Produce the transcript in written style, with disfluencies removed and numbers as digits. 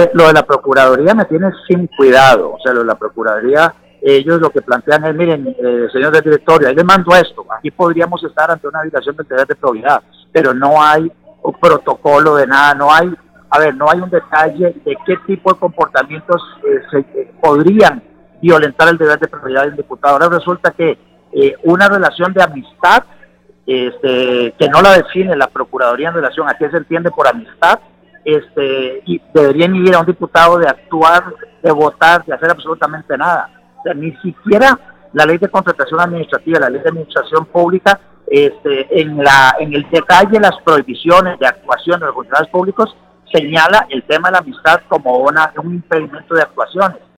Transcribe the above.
lo de la Procuraduría me tiene sin cuidado. O sea, lo de la Procuraduría, ellos lo que plantean es, miren, señor del directorio, ahí les mando esto, aquí podríamos estar ante una violación del deber de probidad, pero no hay un protocolo de nada, no hay un detalle de qué tipo de comportamientos podrían violentar el deber de probidad del diputado. Ahora resulta que una relación de amistad, que no la define la Procuraduría en relación a qué se entiende por amistad, y debería inhibir a un diputado de actuar, de votar, de hacer absolutamente nada. O sea, ni siquiera la ley de contratación administrativa, la ley de administración pública, en el detalle de las prohibiciones de actuación de los funcionarios públicos, señala el tema de la amistad como un impedimento de actuaciones.